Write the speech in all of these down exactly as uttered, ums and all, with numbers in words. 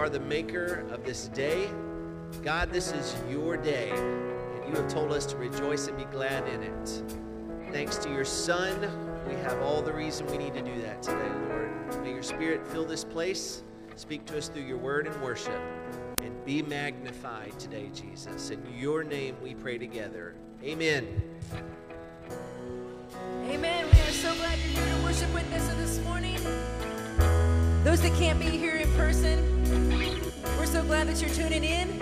are the maker of this day. God, this is your day, and you have told us to rejoice and be glad in it. Thanks to your Son, we have all the reason we need to do that today, Lord. May your Spirit fill this place, speak to us through your word and worship, and be magnified today, Jesus. In your name we pray together. Amen. Amen. We are so glad you're here to worship with us this morning. Those that can't be here in person, we're so glad that you're tuning in.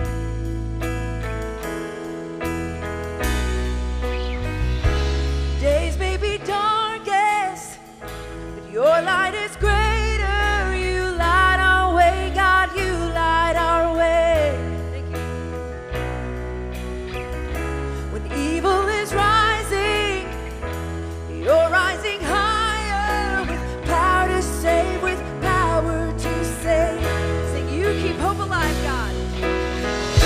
Days may be darkest, but your light is greater. You light our way, God, you light our way. Thank you. When evil is rising, you're rising higher, with power to save, with power to save. Sing, you keep hope alive, God.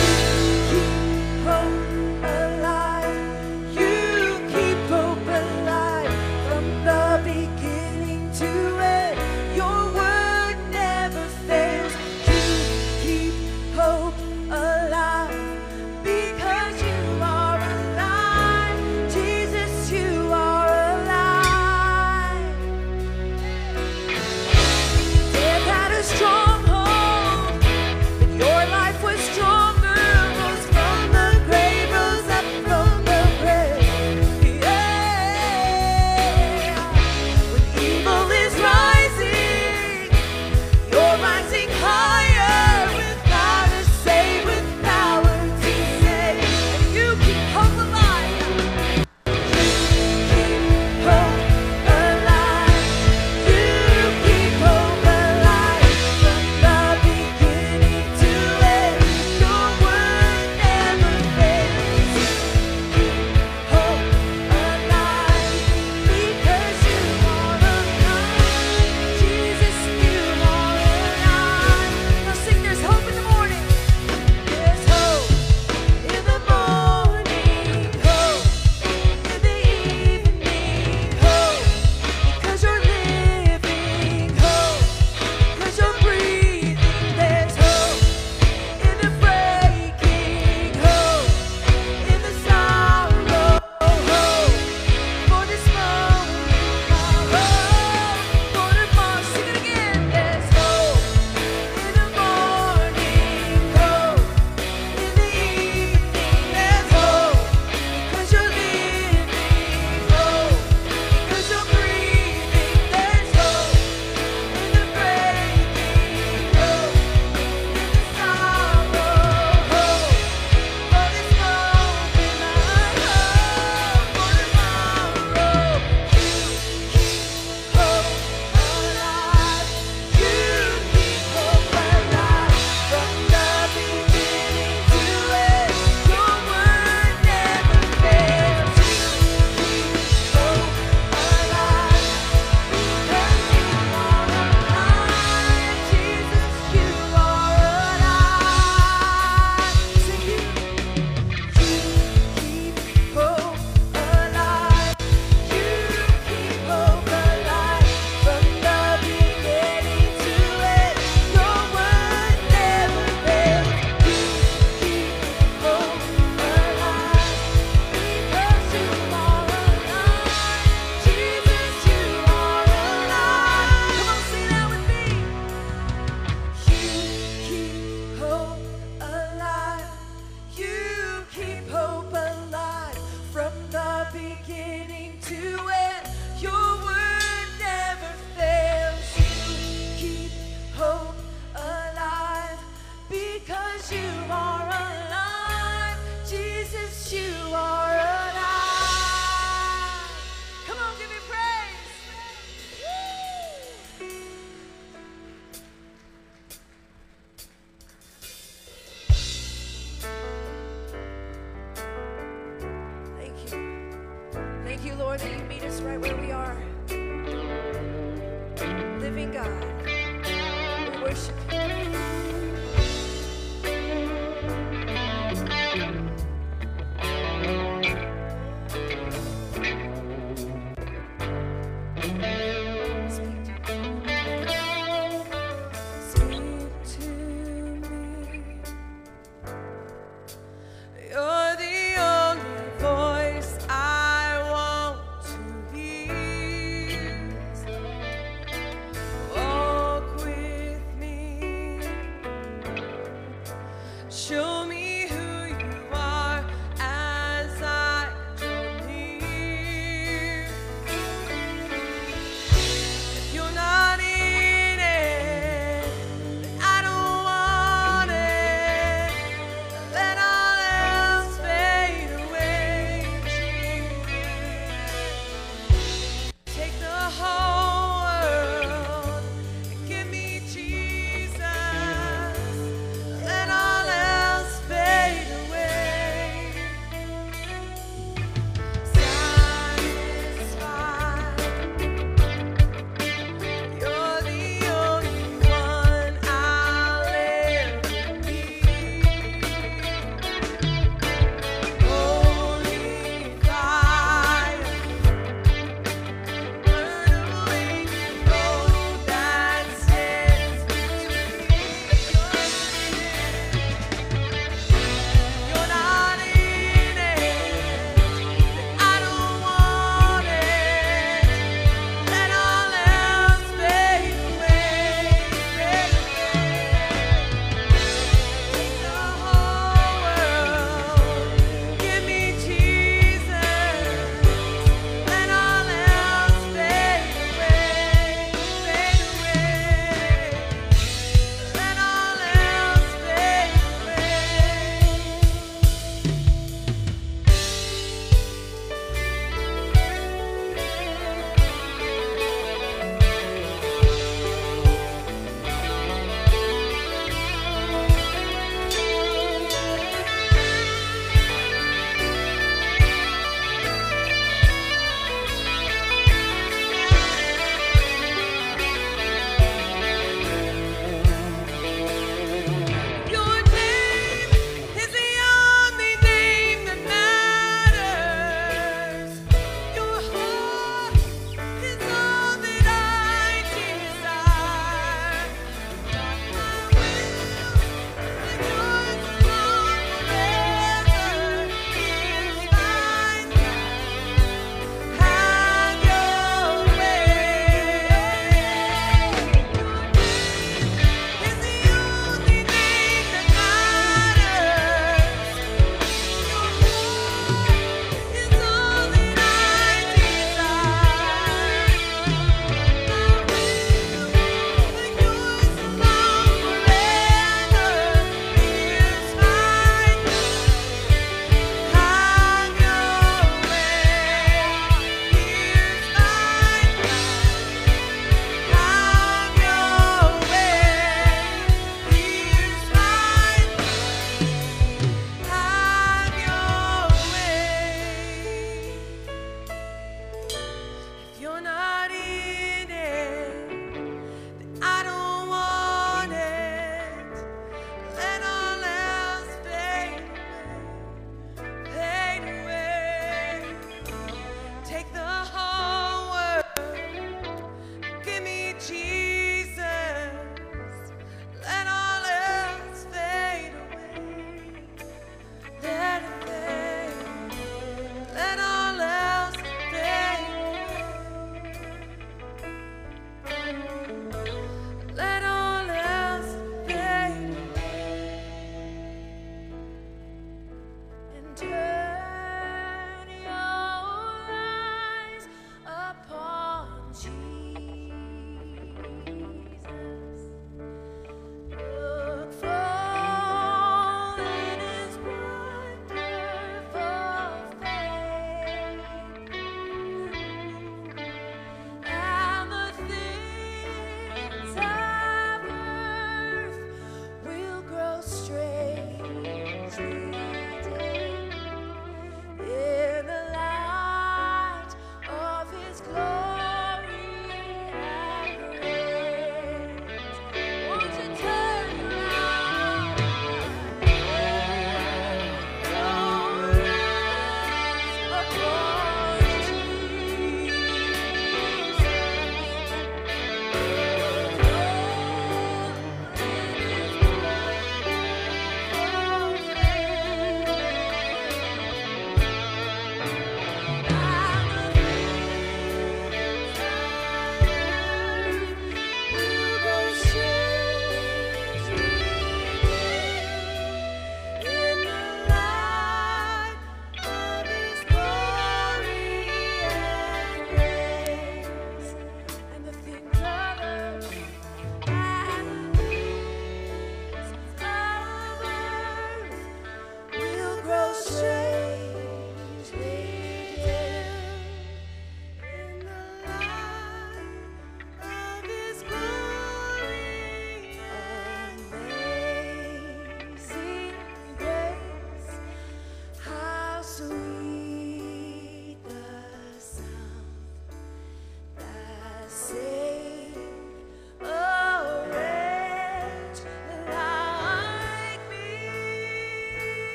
Show me who you are as I draw near. If you're not in it, then I don't want it. Let all else fade away, Jesus. Take the whole world and give me Jesus. Let all else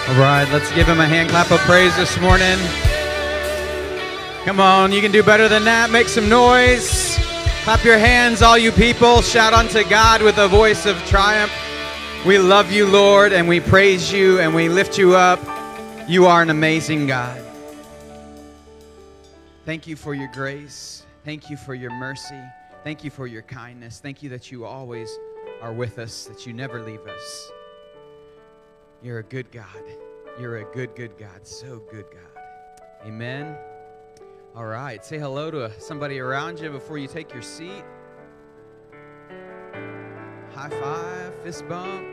All right, let's give him a hand clap of praise this morning. Come on, you can do better than that. Make some noise. Clap your hands, all you people. Shout unto God with a voice of triumph. We love you, Lord, and we praise you, and we lift you up. You are an amazing God. Thank you for your grace. Thank you for your mercy. Thank you for your kindness. Thank you that you always are with us, that you never leave us. You're a good God. You're a good, good God. So good, God. Amen. All right. Say hello to somebody around you before you take your seat. High five, fist bump.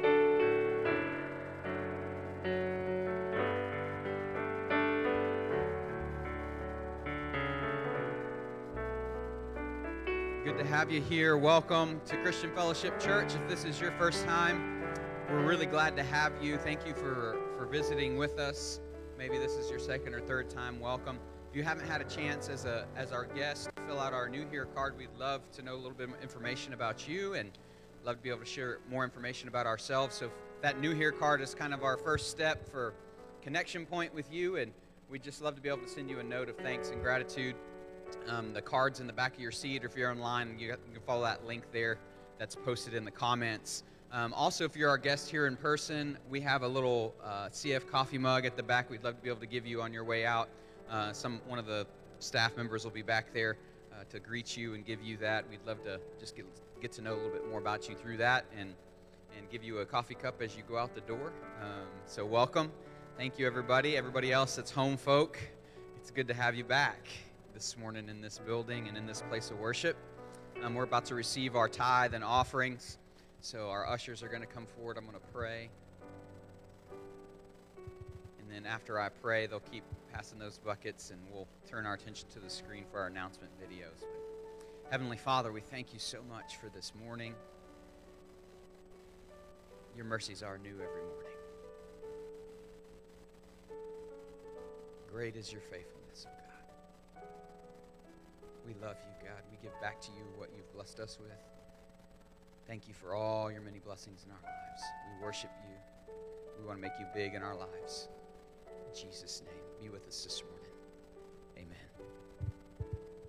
Good to have you here. Welcome to Christian Fellowship Church. If this is your first time, we're really glad to have you. Thank you for, for visiting with us. Maybe this is your second or third time. Welcome. If you haven't had a chance as a as our guest to fill out our New Here card, we'd love to know a little bit of information about you and love to be able to share more information about ourselves. So if that New Here card is kind of our first step for connection point with you, and we'd just love to be able to send you a note of thanks and gratitude. Um, the card's in the back of your seat, or if you're online, you, you can follow that link there that's posted in the comments. Um, also, if you're our guest here in person, we have a little uh, C F coffee mug at the back we'd love to be able to give you on your way out. Uh, some One of the staff members will be back there uh, to greet you and give you that. We'd love to just get, get to know a little bit more about you through that and, and give you a coffee cup as you go out the door. Um, so welcome. Thank you, everybody. Everybody else that's home folk, it's good to have you back this morning in this building and in this place of worship. Um, we're about to receive our tithe and offerings. So our ushers are going to come forward. I'm going to pray. And then after I pray, they'll keep passing those buckets, and we'll turn our attention to the screen for our announcement videos. But Heavenly Father, we thank you so much for this morning. Your mercies are new every morning. Great is your faithfulness, oh God. We love you, God. We give back to you what you've blessed us with. Thank you for all your many blessings in our lives. We worship you. We want to make you big in our lives. In Jesus' name, be with us this morning. Amen.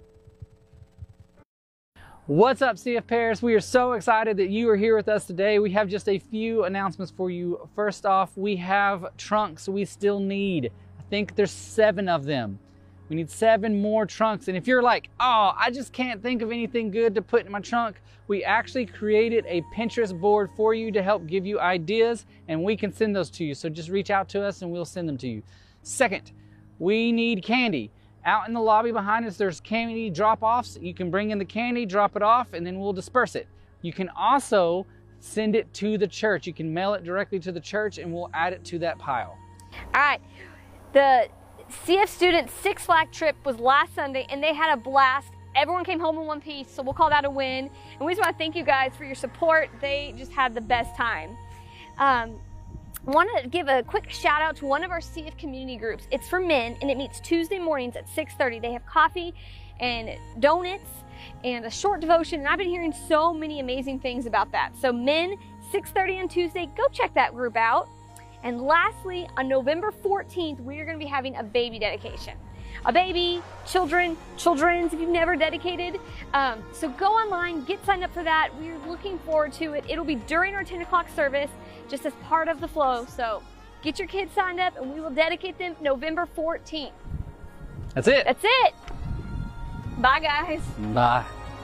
What's up, C F Pairs? We are so excited that you are here with us today. We have just a few announcements for you. First off, we have trunks we still need. I think there's seven of them. We need seven more trunks. And if you're like, oh, I just can't think of anything good to put in my trunk, we actually created a Pinterest board for you to help give you ideas, and we can send those to you. So just reach out to us and we'll send them to you. Second, we need candy. Out in the lobby behind us, there's candy drop-offs. You can bring in the candy, drop it off, and then we'll disperse it. You can also send it to the church. You can mail it directly to the church, and we'll add it to that pile. All right. The C F student Six Flag trip was last Sunday, and they had a blast. Everyone came home in one piece, so we'll call that a win. And we just want to thank you guys for your support. They just had the best time. Um, I want to give a quick shout out to one of our C F community groups. It's for men, and it meets Tuesday mornings at six thirty. They have coffee and donuts and a short devotion, and I've been hearing so many amazing things about that. So men, six thirty on Tuesday, go check that group out. And lastly, on November fourteenth, we are going to be having a baby dedication. A baby, children, children's, if you've never dedicated. Um, so go online, get signed up for that. We're looking forward to it. It'll be during our ten o'clock service, just as part of the flow. So get your kids signed up, and we will dedicate them November fourteenth. That's it. That's it. Bye, guys. Bye.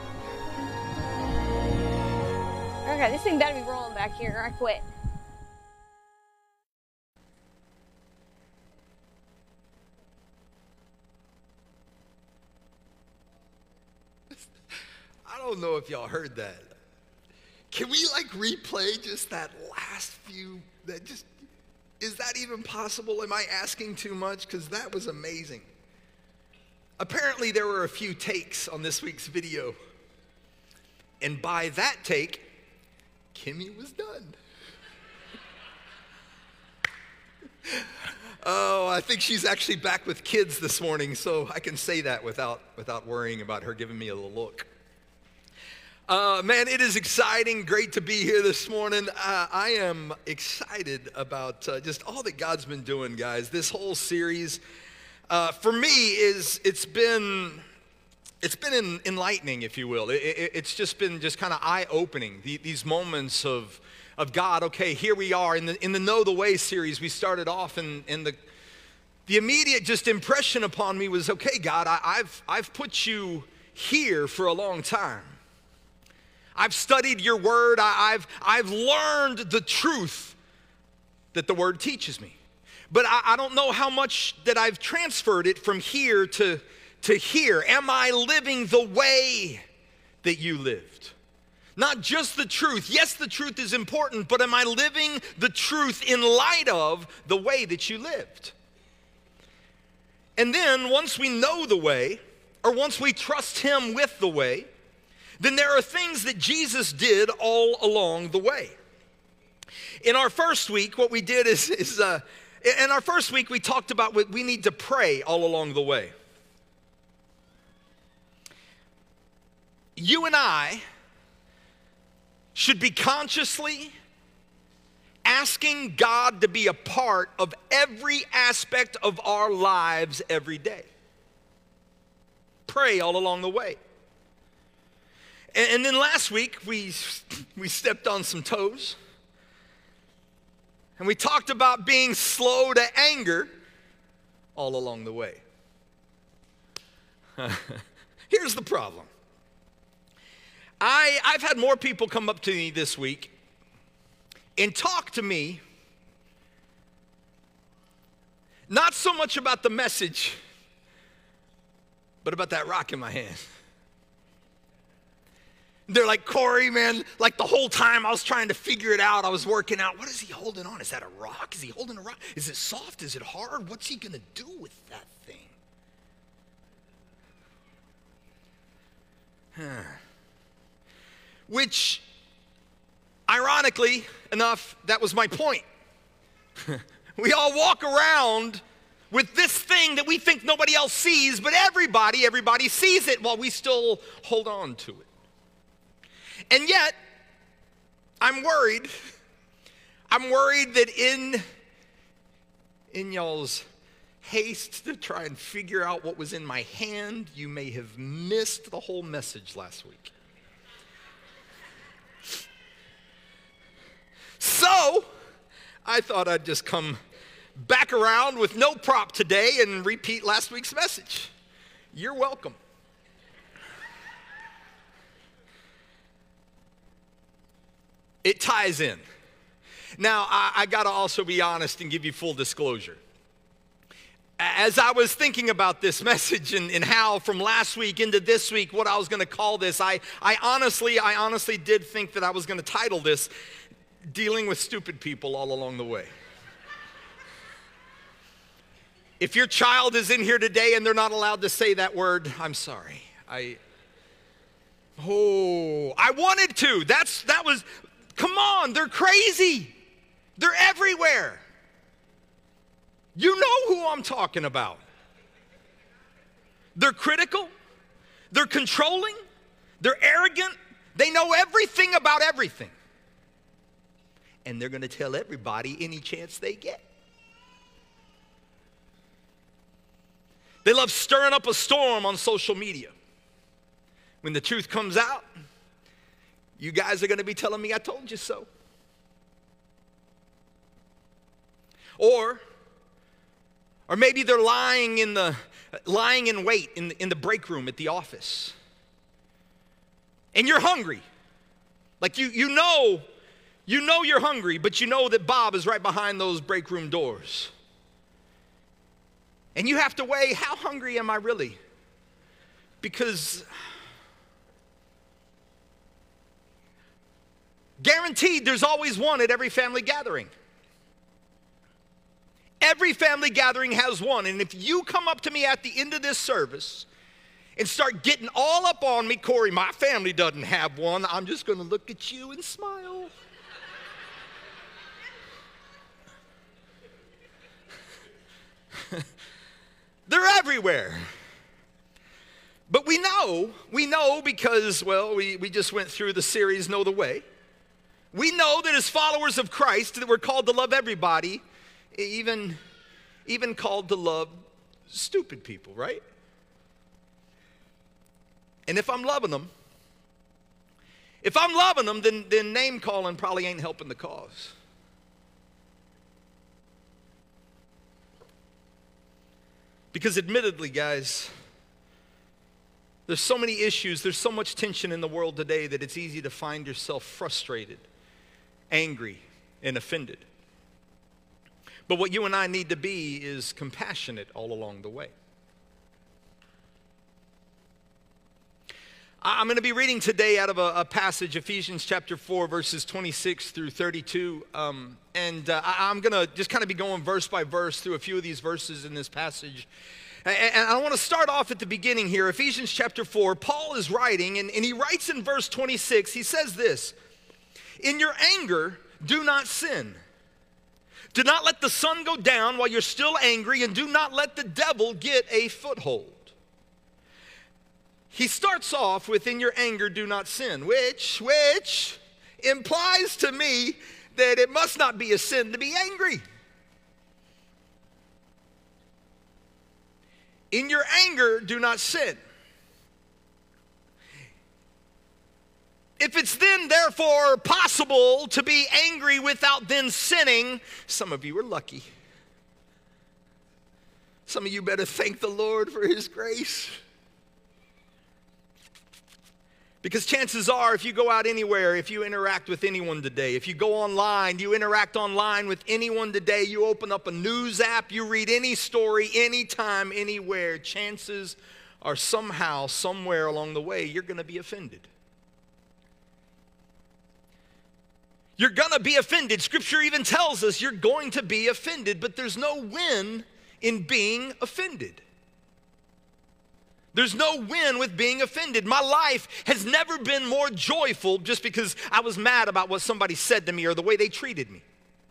Okay, this thing better be rolling back here, or I quit. I don't know if y'all heard that. Can we like replay just that last few, that just, is that even possible? Am I asking too much? Because that was amazing. Apparently there were a few takes on this week's video. And by that take, Kimmy was done. Oh, I think she's actually back with kids this morning, so I can say that without, without worrying about her giving me a little look. Uh, man, it is exciting. Great to be here this morning. Uh, I am excited about uh, just all that God's been doing, guys. This whole series, uh, for me, is it's been it's been en- enlightening, if you will. It, it, it's just been just kind of eye-opening. The, these moments of of God. Okay, here we are in the in the Know the Way series. We started off, and in the the immediate just impression upon me was, okay, God, I, I've I've put you here for a long time. I've studied your word. I, I've, I've learned the truth that the word teaches me. But I, I don't know how much that I've transferred it from here to, to here. Am I living the way that you lived? Not just the truth. Yes, the truth is important, but am I living the truth in light of the way that you lived? And then once we know the way, or once we trust him with the way, then there are things that Jesus did all along the way. In our first week, what we did is, is uh, in our first week, we talked about what we need to pray all along the way. You and I should be consciously asking God to be a part of every aspect of our lives every day. Pray all along the way. And then last week, we, we stepped on some toes. And we talked about being slow to anger all along the way. Here's the problem. I, I've had more people come up to me this week and talk to me, not so much about the message, but about that rock in my hand. They're like, Corey, man, like the whole time I was trying to figure it out. I was working out. What is he holding on? Is that a rock? Is he holding a rock? Is it soft? Is it hard? What's he going to do with that thing? Huh. Which, ironically enough, that was my point. We all walk around with this thing that we think nobody else sees, but everybody, everybody sees it while we still hold on to it. And yet, I'm worried. I'm worried that in, in y'all's haste to try and figure out what was in my hand, you may have missed the whole message last week. So, I thought I'd just come back around with no prop today and repeat last week's message. You're welcome. It ties in. Now, I, I got to also be honest and give you full disclosure. As I was thinking about this message and, and how from last week into this week, what I was going to call this, I, I honestly, I honestly did think that I was going to title this, Dealing with Stupid People All Along the Way. If your child is in here today and they're not allowed to say that word, I'm sorry. I, oh, I wanted to. That's, that was... Come on, they're crazy. They're everywhere. You know who I'm talking about. They're critical. They're controlling. They're arrogant. They know everything about everything. And they're going to tell everybody any chance they get. They love stirring up a storm on social media. When the truth comes out, you guys are going to be telling me I told you so. Or, or maybe they're lying in the lying in wait in the, in the break room at the office. And you're hungry. Like you you know, you know you're hungry, but you know that Bob is right behind those break room doors. And you have to weigh, how hungry am I really? Because guaranteed, there's always one at every family gathering. Every family gathering has one. And if you come up to me at the end of this service and start getting all up on me, Corey, my family doesn't have one, I'm just going to look at you and smile. They're everywhere. But we we know, we know because, well, we, we just went through the series, Know the Way. We know that as followers of Christ that we're called to love everybody, even, even called to love stupid people, right? And if I'm loving them, if I'm loving them, then, then name calling probably ain't helping the cause. Because admittedly, guys, there's so many issues, there's so much tension in the world today that it's easy to find yourself frustrated, angry, and offended. But what you and I need to be is compassionate all along the way. I'm going to be reading today out of a, a passage, Ephesians chapter four, verses twenty-six through thirty-two. Um, and uh, I, I'm going to just kind of be going verse by verse through a few of these verses in this passage. And, and I want to start off at the beginning here. Ephesians chapter four, Paul is writing, and, and he writes in verse twenty-six, he says this, "In your anger, do not sin. Do not let the sun go down while you're still angry, and do not let the devil get a foothold." He starts off with, "In your anger, do not sin," which, which implies to me that it must not be a sin to be angry. In your anger, do not sin. If it's then, therefore, possible to be angry without then sinning, some of you are lucky. Some of you better thank the Lord for his grace. Because chances are, if you go out anywhere, if you interact with anyone today, if you go online, you interact online with anyone today, you open up a news app, you read any story, anytime, anywhere, chances are somehow, somewhere along the way, you're going to be offended. You're going to be offended. Scripture even tells us you're going to be offended, but there's no win in being offended. There's no win with being offended. My life has never been more joyful just because I was mad about what somebody said to me or the way they treated me.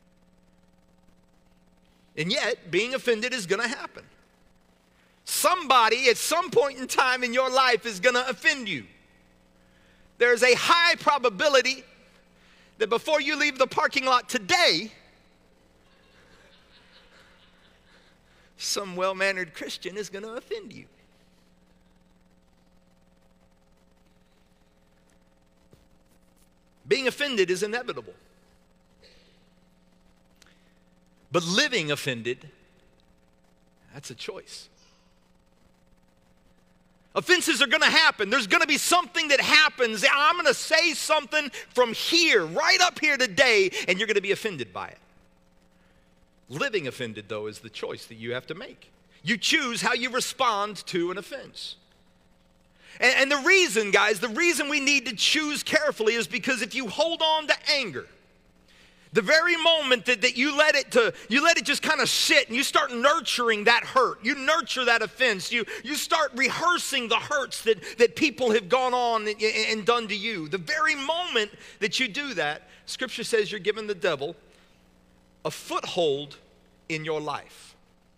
And yet, being offended is going to happen. Somebody at some point in time in your life is going to offend you. There's a high probability that before you leave the parking lot today, some well-mannered Christian is going to offend you. Being offended is inevitable. But living offended, that's a choice. Offenses are going to happen. There's going to be something that happens. I'm going to say something from here, right up here today, and you're going to be offended by it. Living offended, though, is the choice that you have to make. You choose how you respond to an offense. And, and the reason, guys, the reason we need to choose carefully is because if you hold on to anger, the very moment that, that you let it to, you let it just kind of sit and you start nurturing that hurt, you nurture that offense, you, you start rehearsing the hurts that, that people have gone on and, and done to you. The very moment that you do that, Scripture says you're giving the devil a foothold in your life.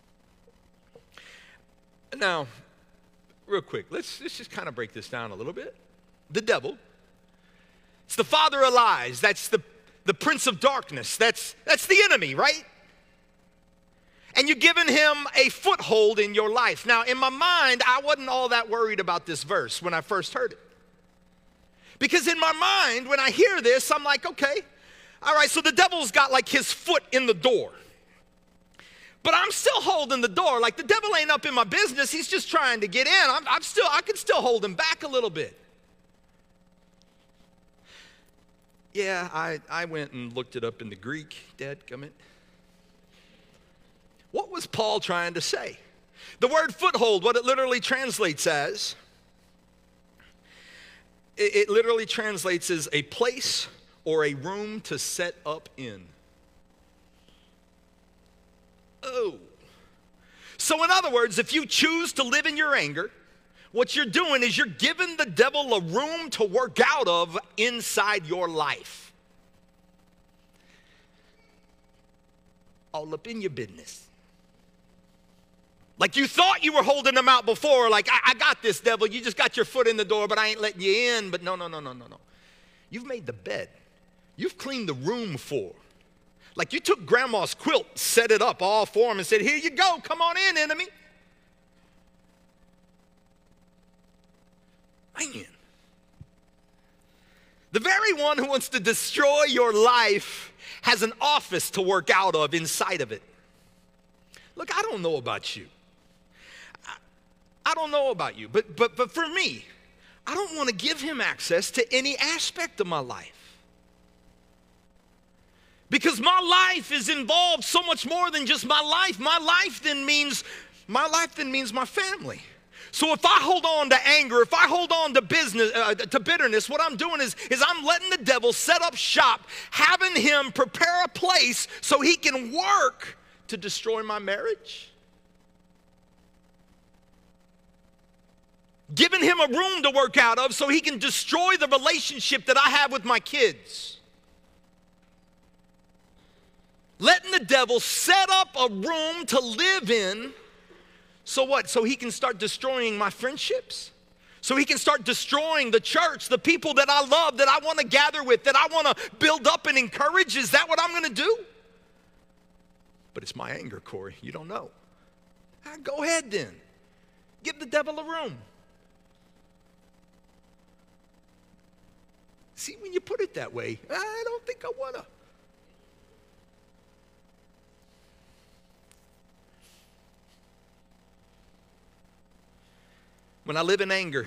Now, real quick, let's, let's just kind of break this down a little bit. The devil, it's the father of lies. That's the, the prince of darkness. That's, that's the enemy, right? And you're giving him a foothold in your life. Now, in my mind, I wasn't all that worried about this verse when I first heard it. Because in my mind, when I hear this, I'm like, okay, all right, so the devil's got like his foot in the door. But I'm still holding the door. Like the devil ain't up in my business. He's just trying to get in. I'm, I'm still, I can still hold him back a little bit. Yeah, I, I went and looked it up in the Greek. Dadgummit. What was Paul trying to say? The word foothold, what it literally translates as, it, it literally translates as a place or a room to set up in. Oh. So in other words, if you choose to live in your anger, what you're doing is you're giving the devil a room to work out of inside your life. All up in your business. Like you thought you were holding them out before, like, I, I got this, devil. You just got your foot in the door, but I ain't letting you in. But no, no, no, no, no, no. You've made the bed. You've cleaned the room for. Like you took grandma's quilt, set it up all for him and said, here you go, come on in, enemy. Man. The very one who wants to destroy your life has an office to work out of inside of it. Look, I don't know about you. I, I don't know about you, but, but, but for me, I don't want to give him access to any aspect of my life. Because my life is involved so much more than just my life. My life then means, my life then means my family. So if I hold on to anger, if I hold on to business, uh, to bitterness, what I'm doing is, is I'm letting the devil set up shop, having him prepare a place so he can work to destroy my marriage. Giving him a room to work out of so he can destroy the relationship that I have with my kids. Letting the devil set up a room to live in. So what? So he can start destroying my friendships? So he can start destroying the church, the people that I love, that I want to gather with, that I want to build up and encourage? Is that what I'm going to do? But it's my anger, Corey. You don't know. Ah, go ahead then. Give the devil a room. See, when you put it that way, I don't think I want to. When I live in anger,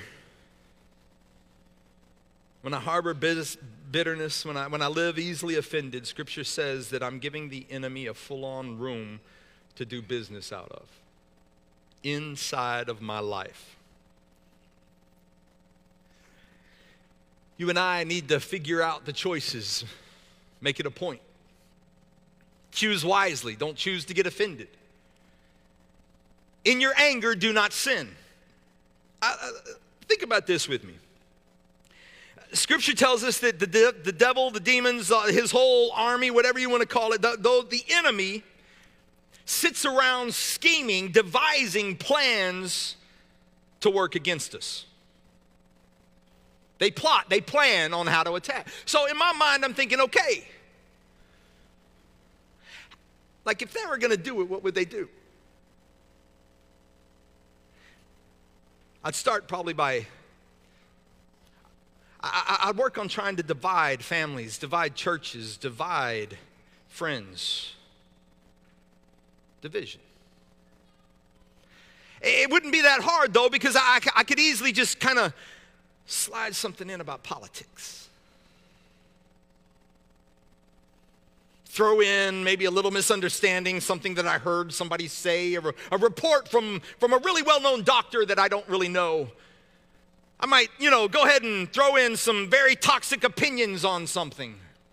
when I harbor bitterness, when I, when I live easily offended, Scripture says that I'm giving the enemy a full-on room to do business out of, inside of my life. You and I need to figure out the choices. Make it a point. Choose wisely. Don't choose to get offended. In your anger, do not sin. I, I, think about this with me. Scripture tells us that the, de- the devil, the demons, uh, his whole army, whatever you want to call it, the, the, the enemy sits around scheming, devising plans to work against us. They plot, they plan on how to attack. So in my mind, I'm thinking, okay, like if they were going to do it, what would they do? I'd start probably by, I, I'd work on trying to divide families, divide churches, divide friends. Division. It wouldn't be that hard though, because I, I could easily just kind of slide something in about politics. Throw in maybe a little misunderstanding, something that I heard somebody say, or a report from, from a really well-known doctor that I don't really know. I might, you know, go ahead and throw in some very toxic opinions on something.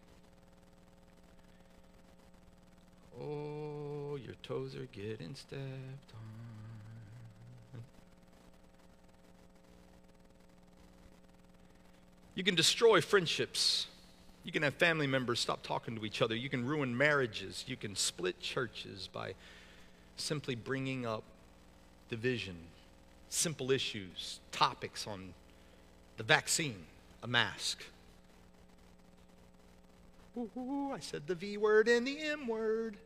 Oh, your toes are getting stepped on. You can destroy friendships. You can have family members stop talking to each other. You can ruin marriages. You can split churches by simply bringing up division, simple issues, topics on the vaccine, a mask. Ooh, ooh, I said the V word and the M word.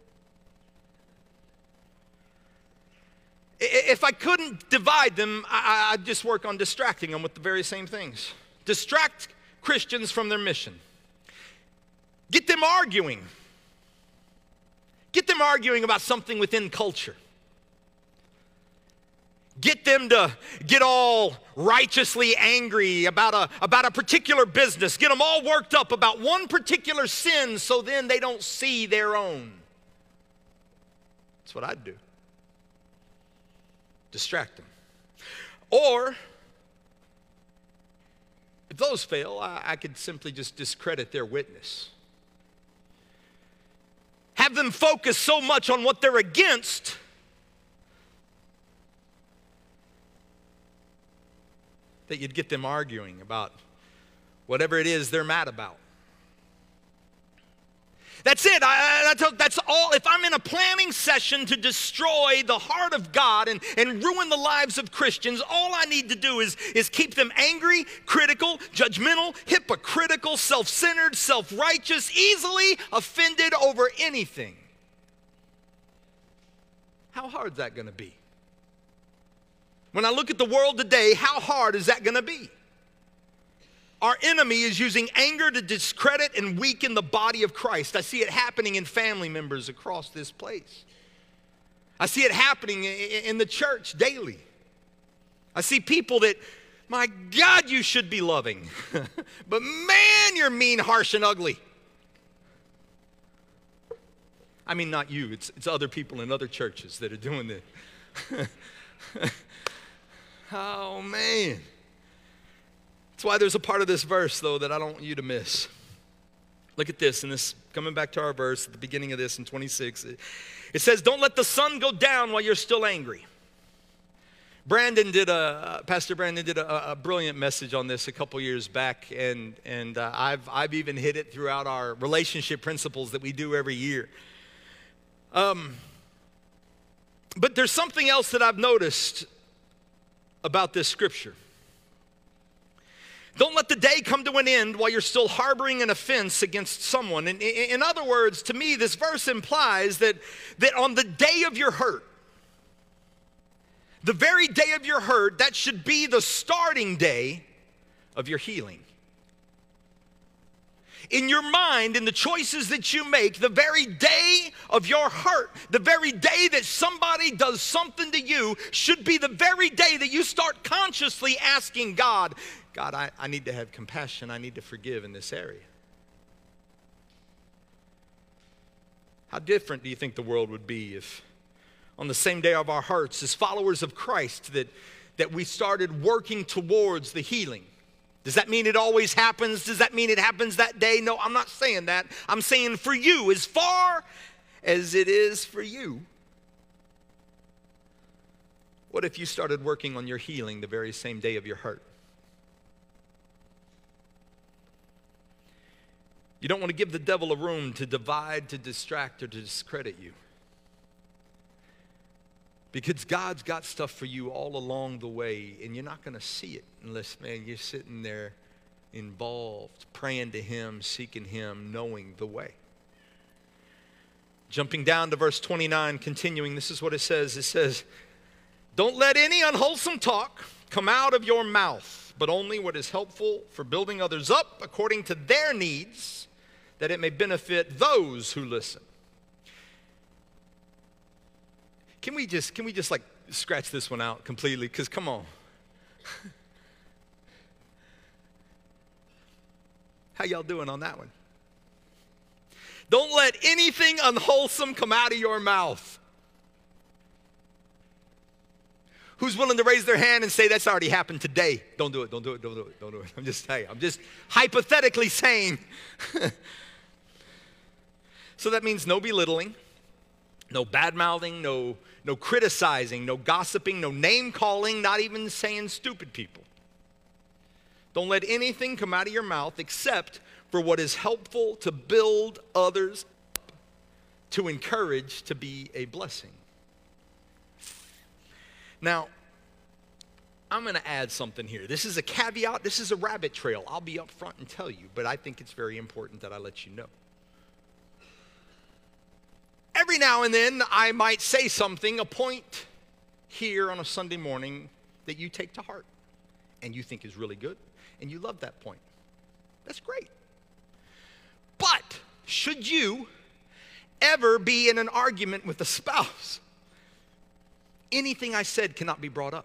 If I couldn't divide them, I'd just work on distracting them with the very same things. Distract Christians from their mission. Get them arguing. Get them arguing about something within culture. Get them to get all righteously angry about a, about a particular business. Get them all worked up about one particular sin so then they don't see their own. That's what I'd do. Distract them. Or, if those fail, I, I could simply just discredit their witness. Have them focus so much on what they're against that you'd get them arguing about whatever it is they're mad about. That's it. I, that's, that's all. If I'm in a planning session to destroy the heart of God and, and ruin the lives of Christians, all I need to do is, is keep them angry, critical, judgmental, hypocritical, self-centered, self-righteous, easily offended over anything. How hard is that going to be? When I look at the world today, how hard is that going to be? Our enemy is using anger to discredit and weaken the body of Christ. I see it happening in family members across this place. I see it happening in the church daily. I see people that, my God, you should be loving. But man, you're mean, harsh, and ugly. I mean, not you. It's, it's other people in other churches that are doing this. Oh, man. That's why there's a part of this verse, though, that I don't want you to miss. Look at this, and this, coming back to our verse at the beginning of this in twenty-six. It, it says, don't let the sun go down while you're still angry. Brandon did a, uh, Pastor Brandon did a, a brilliant message on this a couple years back, and, and uh, I've, I've even hit it throughout our relationship principles that we do every year. Um, but there's something else that I've noticed about this scripture. Don't let the day come to an end while you're still harboring an offense against someone. In, in, in other words, to me, this verse implies that, that on the day of your hurt, the very day of your hurt, that should be the starting day of your healing. In your mind, in the choices that you make, the very day of your hurt, the very day that somebody does something to you, should be the very day that you start consciously asking God, God, I, I need to have compassion. I need to forgive in this area. How different do you think the world would be if on the same day of our hearts, as followers of Christ, that, that we started working towards the healing? Does that mean it always happens? Does that mean it happens that day? No, I'm not saying that. I'm saying for you, as far as it is for you, what if you started working on your healing the very same day of your hurt? You don't want to give the devil a room to divide, to distract, or to discredit you. Because God's got stuff for you all along the way, and you're not going to see it unless, man, you're sitting there involved, praying to Him, seeking Him, knowing the way. Jumping down to verse twenty-nine, continuing, this is what it says. It says, don't let any unwholesome talk come out of your mouth, but only what is helpful for building others up according to their needs, that it may benefit those who listen. Can we just, can we just like scratch this one out completely? Because come on. How y'all doing on that one? Don't let anything unwholesome come out of your mouth. Who's willing to raise their hand and say that's already happened today? Don't do it, don't do it, don't do it, don't do it. I'm just saying, I'm just hypothetically saying. So that means no belittling, no bad-mouthing, no, no criticizing, no gossiping, no name-calling, not even saying stupid people. Don't let anything come out of your mouth except for what is helpful to build others up, to encourage, to be a blessing. Now, I'm going to add something here. This is a caveat. This is a rabbit trail. I'll be up front and tell you, but I think it's very important that I let you know. Every now and then, I might say something, a point here on a Sunday morning that you take to heart and you think is really good, and you love that point. That's great. But should you ever be in an argument with a spouse, anything I said cannot be brought up.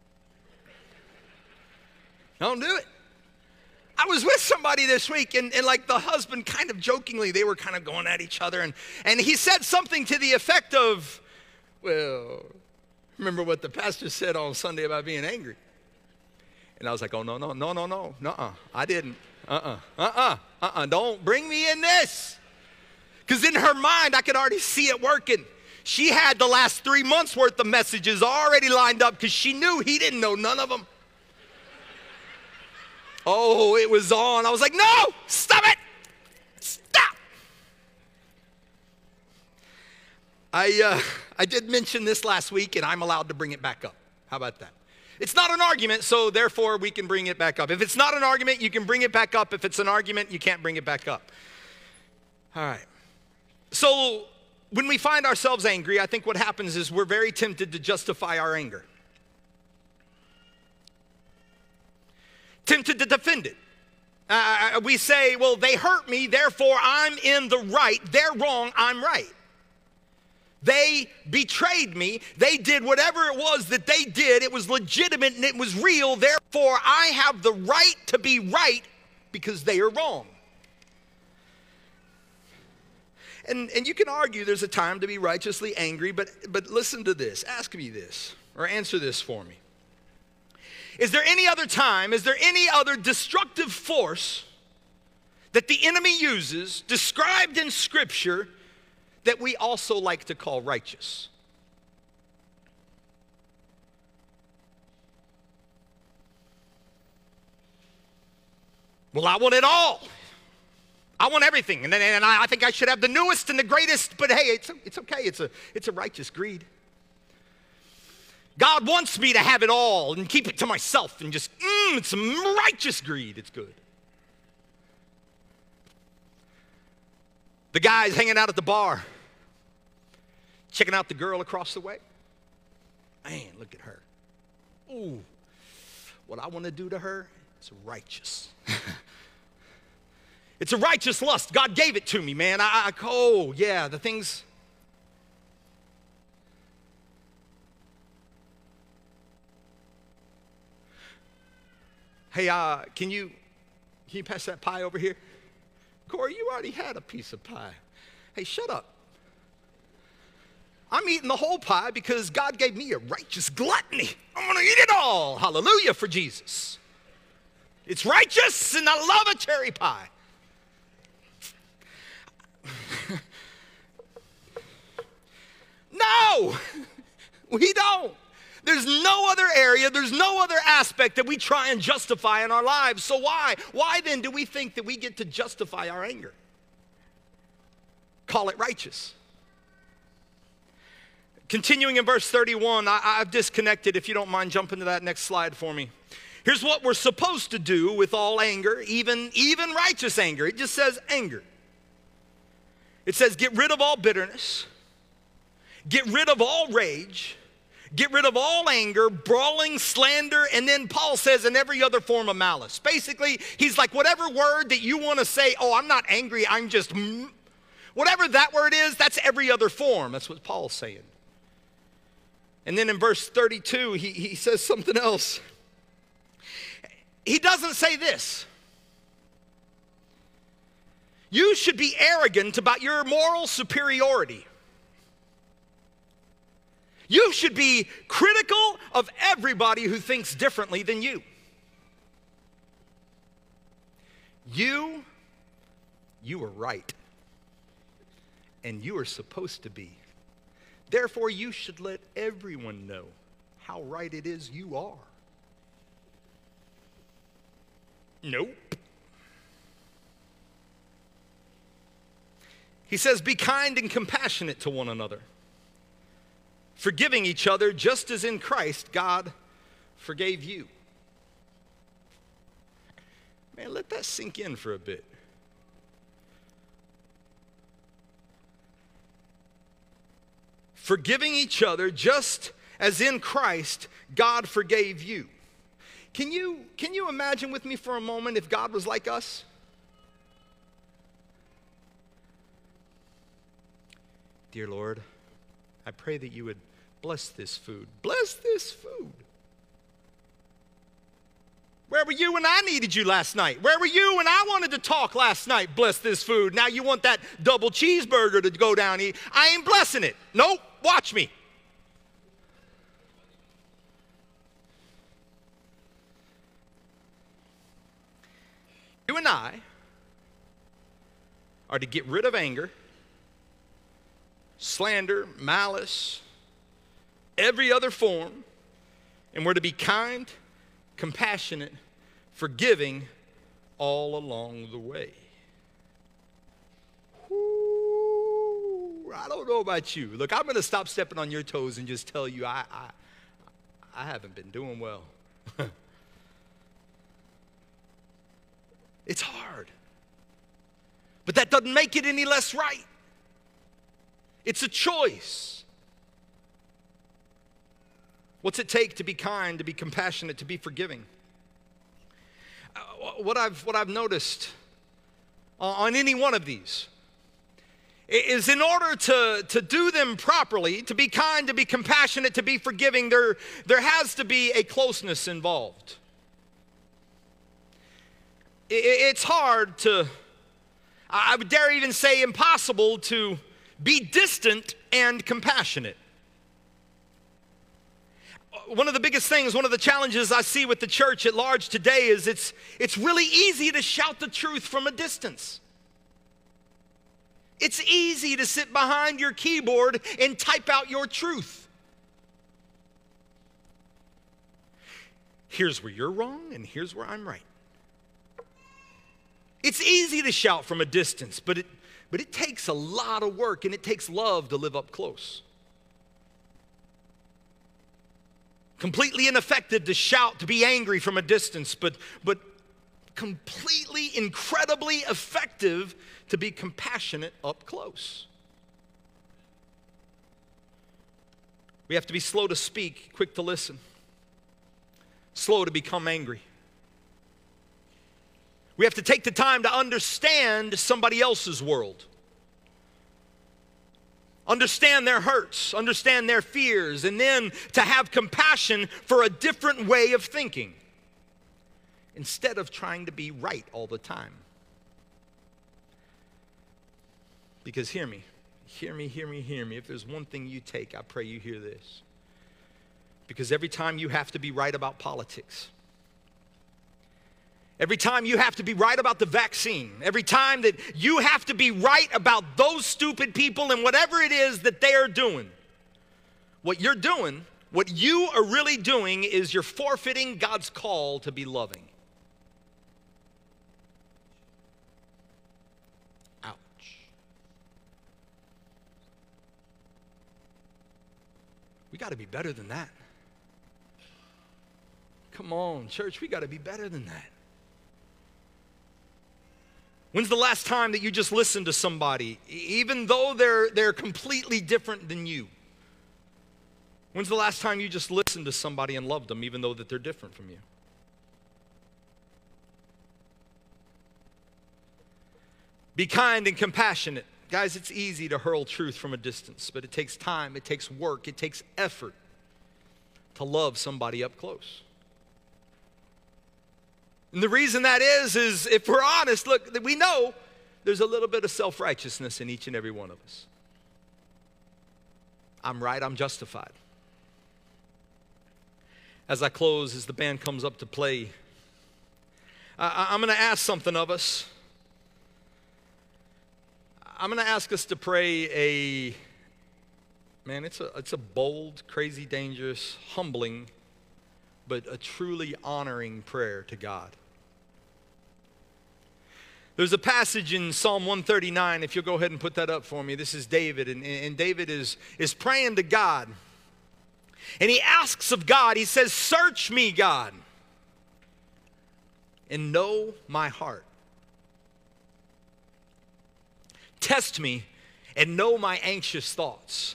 Don't do it. I was with somebody this week, and, and like the husband kind of jokingly, they were kind of going at each other, and, and he said something to the effect of, well, remember what the pastor said on Sunday about being angry? And I was like, oh, no, no, no, no, no, no, I didn't. Uh-uh, uh-uh, uh-uh, don't bring me in this. Because in her mind, I could already see it working. She had the last three months worth of messages already lined up because she knew he didn't know none of them. Oh, it was on. I was like, no, stop it. Stop. I, uh, I did mention this last week, and I'm allowed to bring it back up. How about that? It's not an argument, so therefore we can bring it back up. If it's not an argument, you can bring it back up. If it's an argument, you can't bring it back up. All right. So when we find ourselves angry, I think what happens is we're very tempted to justify our anger. Tempted to defend it. Uh, we say, well, they hurt me, therefore I'm in the right. They're wrong, I'm right. They betrayed me. They did whatever it was that they did. It was legitimate and it was real. Therefore, I have the right to be right because they are wrong. And, and you can argue there's a time to be righteously angry, but, but listen to this. Ask me this, or answer this for me. Is there any other time, is there any other destructive force that the enemy uses, described in Scripture, that we also like to call righteous? Well, I want it all. I want everything, and, and I, I think I should have the newest and the greatest, but hey, it's, it's okay. It's a, it's a righteous greed. God wants me to have it all and keep it to myself and just, mm, it's some righteous greed. It's good. The guy's hanging out at the bar, checking out the girl across the way. Man, look at her. Ooh, what I want to do to her is righteous. It's a righteous lust. God gave it to me, man. I, I oh, yeah, the things. Hey, uh, can you, can you pass that pie over here? Corey, you already had a piece of pie. Hey, shut up. I'm eating the whole pie because God gave me a righteous gluttony. I'm going to eat it all. Hallelujah for Jesus. It's righteous, and I love a cherry pie. No, we don't. There's no other area, there's no other aspect that we try and justify in our lives. So why? Why then do we think that we get to justify our anger? Call it righteous. Continuing in verse thirty-one, I, I've disconnected. If you don't mind jumping to that next slide for me. Here's what we're supposed to do with all anger, even, even righteous anger. It just says anger. It says get rid of all bitterness, get rid of all rage, get rid of all anger, brawling, slander, and then Paul says, and every other form of malice. Basically, he's like, whatever word that you want to say, oh, I'm not angry, I'm just, mm, whatever that word is, that's every other form. That's what Paul's saying. And then in verse thirty-two, he, he says something else. He doesn't say this. You should be arrogant about your moral superiority. You should be critical of everybody who thinks differently than you. You, you are right. And you are supposed to be. Therefore, you should let everyone know how right it is you are. Nope. He says, be kind and compassionate to one another, forgiving each other just as in Christ God forgave you. Man, let that sink in for a bit. Forgiving each other just as in Christ God forgave you. Can you, can you imagine with me for a moment if God was like us? Dear Lord, I pray that you would bless this food. Bless this food. Where were you when I needed you last night? Where were you when I wanted to talk last night? Bless this food. Now you want that double cheeseburger to go down and eat. I ain't blessing it. Nope, watch me. You and I are to get rid of anger, slander, malice, every other form, and we're to be kind, compassionate, forgiving all along the way. Ooh, I don't know about you. Look, I'm going to stop stepping on your toes and just tell you I, I, I haven't been doing well. It's hard. But that doesn't make it any less right. It's a choice. What's it take to be kind, to be compassionate, to be forgiving? Uh, what I've, what I've noticed on any one of these is in order to, to do them properly, to be kind, to be compassionate, to be forgiving, there, there has to be a closeness involved. It's hard to, I would dare even say impossible, to be distant and compassionate. One of the biggest things, one of the challenges I see with the church at large today is it's, it's really easy to shout the truth from a distance. It's easy to sit behind your keyboard and type out your truth. Here's where you're wrong and here's where I'm right. It's easy to shout from a distance, but it, but it takes a lot of work and it takes love to live up close. Completely ineffective to shout, to be angry from a distance, but, but completely, incredibly effective to be compassionate up close. We have to be slow to speak, quick to listen, slow to become angry. We have to take the time to understand somebody else's world. Understand their hurts, understand their fears, and then to have compassion for a different way of thinking instead of trying to be right all the time. Because hear me, hear me, hear me, hear me. If there's one thing you take, I pray you hear this. Because every time you have to be right about politics, every time you have to be right about the vaccine, every time that you have to be right about those stupid people and whatever it is that they are doing, what you're doing, what you are really doing is you're forfeiting God's call to be loving. Ouch. We got to be better than that. Come on, church, we got to be better than that. When's the last time that you just listened to somebody, even though they're, they're completely different than you? When's the last time you just listened to somebody and loved them, even though that they're different from you? Be kind and compassionate. Guys, it's easy to hurl truth from a distance, but it takes time, it takes work, it takes effort to love somebody up close. And the reason that is, is if we're honest, look, we know there's a little bit of self-righteousness in each and every one of us. I'm right, I'm justified. As I close, as the band comes up to play, I, I'm going to ask something of us. I'm going to ask us to pray a, man, it's a, it's a bold, crazy, dangerous, humbling, but a truly honoring prayer to God. There's a passage in Psalm one thirty-nine, if you'll go ahead and put that up for me. This is David, and, and David is, is praying to God. And he asks of God, he says, "Search me, God, and know my heart. Test me and know my anxious thoughts."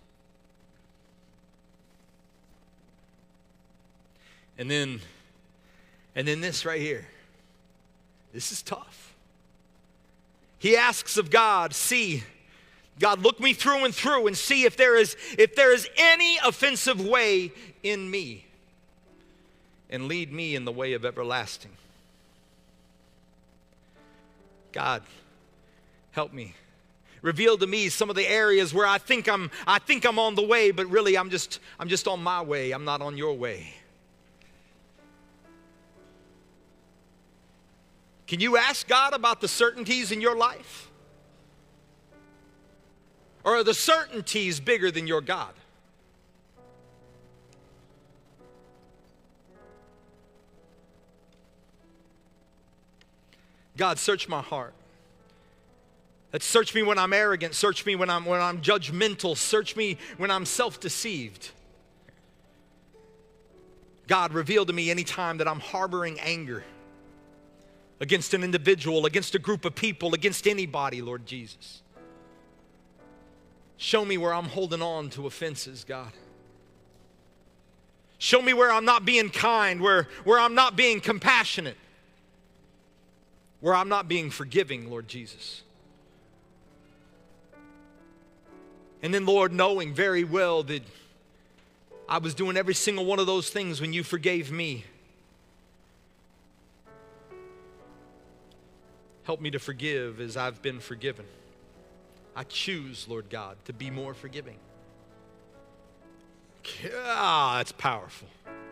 And then, and then this right here. This is tough. He asks of God, see, God, look me through and through and see if there is, if there is any offensive way in me, and lead me in the way of everlasting. God, help me. Reveal to me some of the areas where I think I'm, I think I'm on the way, but really I'm just, I'm just on my way. I'm not on your way. Can you ask God about the certainties in your life? Or are the certainties bigger than your God? God, search my heart. That search me when I'm arrogant, search me when I'm, when I'm judgmental, search me when I'm self-deceived. God, reveal to me any time that I'm harboring anger against an individual, against a group of people, against anybody, Lord Jesus. Show me where I'm holding on to offenses, God. Show me where I'm not being kind, where, where I'm not being compassionate, where I'm not being forgiving, Lord Jesus. And then, Lord, knowing very well that I was doing every single one of those things when you forgave me, help me to forgive as I've been forgiven. I choose, Lord God, to be more forgiving. Ah, that's powerful.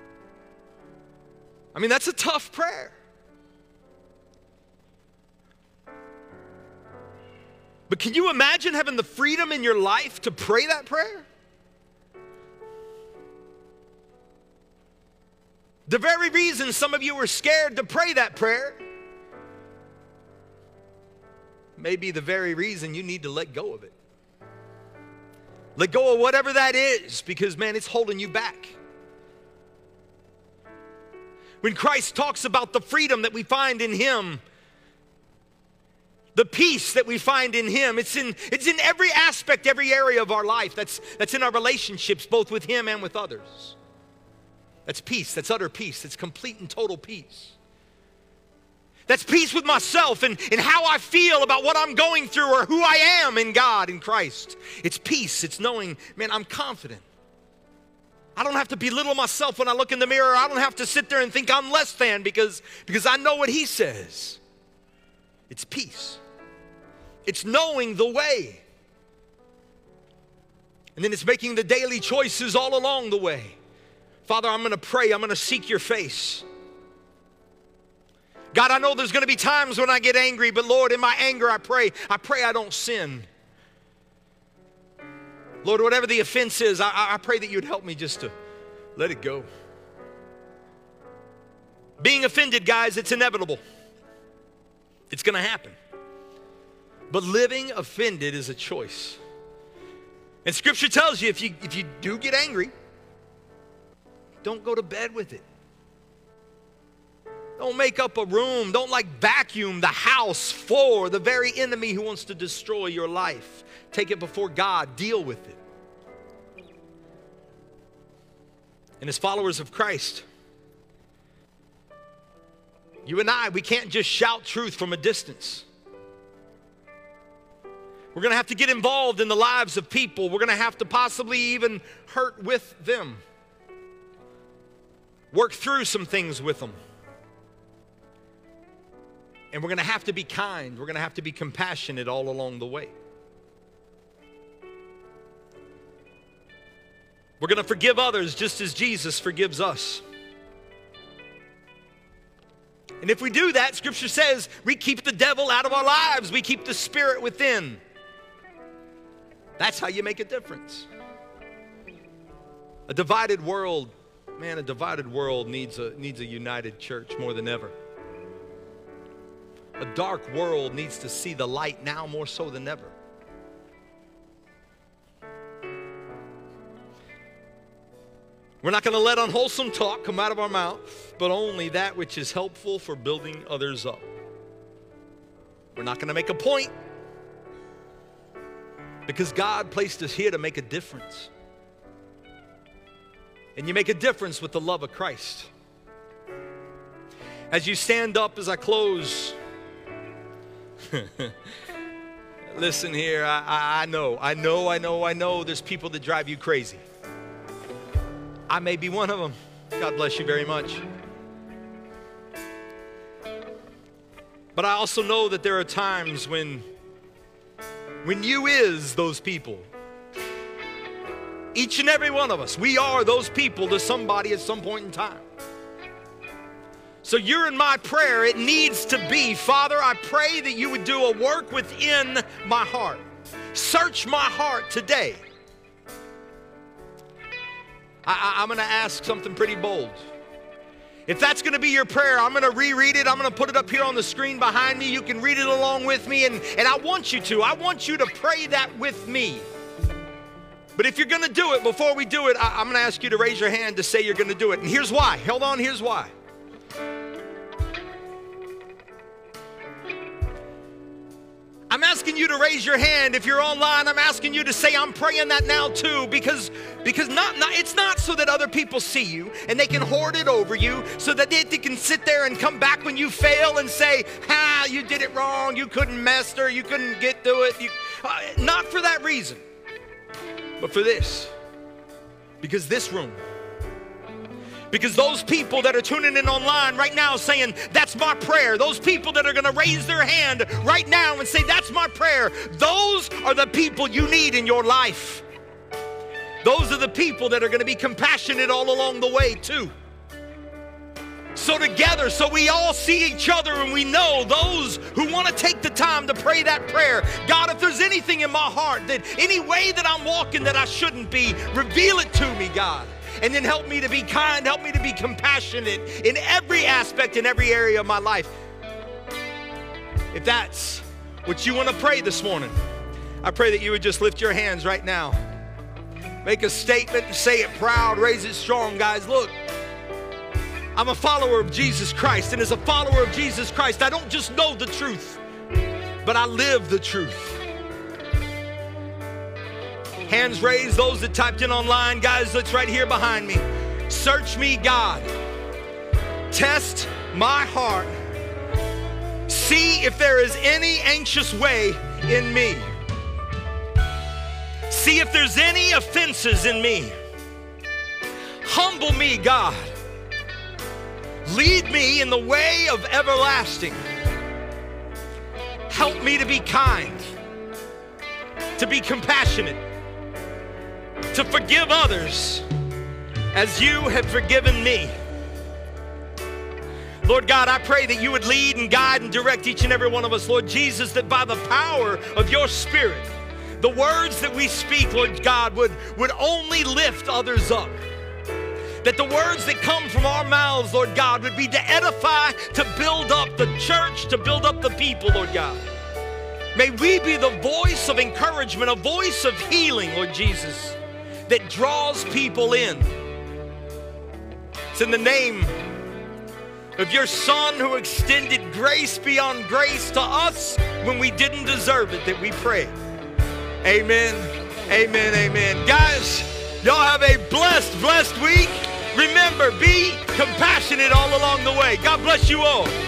I mean, that's a tough prayer. But can you imagine having the freedom in your life to pray that prayer? The very reason some of you were scared to pray that prayer may be the very reason you need to let go of it. Let go of whatever that is, because, man, it's holding you back. When Christ talks about the freedom that we find in Him, the peace that we find in Him, it's in, it's in every aspect, every area of our life. That's, that's in our relationships, both with Him and with others. That's peace. That's utter peace. That's complete and total peace. That's peace with myself and, and how I feel about what I'm going through or who I am in God, in Christ. It's peace. It's knowing, man, I'm confident. I don't have to belittle myself when I look in the mirror. I don't have to sit there and think I'm less than because, because I know what He says. It's peace. It's knowing the way. And then it's making the daily choices all along the way. Father, I'm going to pray. I'm going to seek your face. God, I know there's going to be times when I get angry, but Lord, in my anger, I pray. I pray I don't sin. Lord, whatever the offense is, I, I pray that you'd help me just to let it go. Being offended, guys, it's inevitable. It's going to happen. But living offended is a choice. And Scripture tells you if you, if you do get angry, don't go to bed with it. Don't make up a room. Don't like vacuum the house for the very enemy who wants to destroy your life. Take it before God. Deal with it. And as followers of Christ, you and I, we can't just shout truth from a distance. We're going to have to get involved in the lives of people. We're going to have to possibly even hurt with them. Work through some things with them. And we're going to have to be kind. We're going to have to be compassionate all along the way. We're going to forgive others just as Jesus forgives us. And if we do that, Scripture says we keep the devil out of our lives. We keep the Spirit within. That's how you make a difference. A divided world, man, a divided world needs a, needs a united church more than ever. A dark world needs to see the light now more so than ever. We're not going to let unwholesome talk come out of our mouth, but only that which is helpful for building others up. We're not going to make a point because God placed us here to make a difference. And you make a difference with the love of Christ. As you stand up, as I close, listen here, I, I, I know, I know, I know, I know there's people that drive you crazy. I may be one of them. God bless you very much. But I also know that there are times when, when you is those people. Each and every one of us, we are those people to somebody at some point in time. So you're in my prayer, it needs to be, Father, I pray that you would do a work within my heart. Search my heart today. I, I, I'm going to ask something pretty bold. If that's going to be your prayer, I'm going to reread it. I'm going to put it up here on the screen behind me. You can read it along with me, and, and I want you to. I want you to pray that with me. But if you're going to do it, before we do it, I, I'm going to ask you to raise your hand to say you're going to do it. And here's why. Hold on, here's why. I'm asking you to raise your hand. If you're online, I'm asking you to say, I'm praying that now too, because, because not, not, it's not so that other people see you and they can hoard it over you so that they, they can sit there and come back when you fail and say, ha, you did it wrong, you couldn't master, you couldn't get through it. You, uh, not for that reason, but for this. Because this room, because those people that are tuning in online right now saying, that's my prayer. Those people that are going to raise their hand right now and say, that's my prayer. Those are the people you need in your life. Those are the people that are going to be compassionate all along the way too. So together, so we all see each other and we know those who want to take the time to pray that prayer. God, if there's anything in my heart, that any way that I'm walking that I shouldn't be, reveal it to me, God. And then help me to be kind, help me to be compassionate in every aspect, in every area of my life. If that's what you want to pray this morning, I pray that you would just lift your hands right now. Make a statement, say it proud, raise it strong, guys. Look, I'm a follower of Jesus Christ, and as a follower of Jesus Christ, I don't just know the truth, but I live the truth. Hands raised, those that typed in online. Guys, that's right here behind me. Search me, God. Test my heart. See if there is any anxious way in me. See if there's any offenses in me. Humble me, God. Lead me in the way of everlasting. Help me to be kind, to be compassionate, to forgive others as you have forgiven me. Lord God, I pray that you would lead and guide and direct each and every one of us, Lord Jesus, that by the power of your Spirit, the words that we speak, Lord God, would, would only lift others up. That the words that come from our mouths, Lord God, would be to edify, to build up the church, to build up the people, Lord God. May we be the voice of encouragement, a voice of healing, Lord Jesus, that draws people in. It's in the name of your Son who extended grace beyond grace to us when we didn't deserve it that we pray. Amen, amen, amen. Guys, y'all have a blessed, blessed week. Remember, be compassionate all along the way. God bless you all.